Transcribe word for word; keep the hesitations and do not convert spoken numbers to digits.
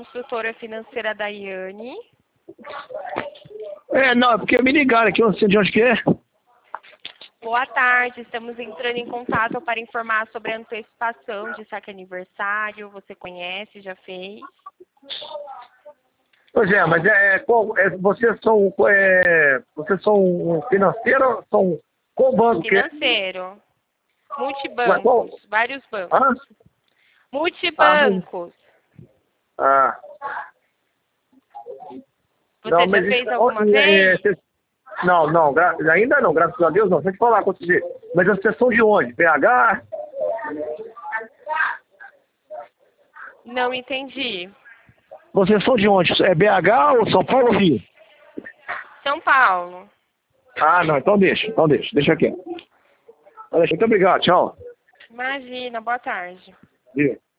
consultora financeira Daiane. É, não, é porque me ligaram aqui, eu não sei de onde que é. Boa tarde, estamos entrando em contato para informar sobre a antecipação de saque aniversário. Você conhece, já fez? Pois é, mas é, qual, é vocês são, é, vocês são um financeiro, são qual banco que é? Financeiro. Mas qual? Multibancos, vários bancos. Hã? Multibancos. Ah, Você não, já mas fez isso, alguma é, é, vez? cês- não, não, gra- ainda não, graças a Deus não. Deixa eu te falar, quanto dizer. Mas vocês são de onde? B H? Não entendi. Vocês são de onde? É B H ou São Paulo ou Rio? São Paulo. Ah, não, então deixa, então deixa, deixa aqui. Muito obrigado, tchau. Imagina, boa tarde. Viu?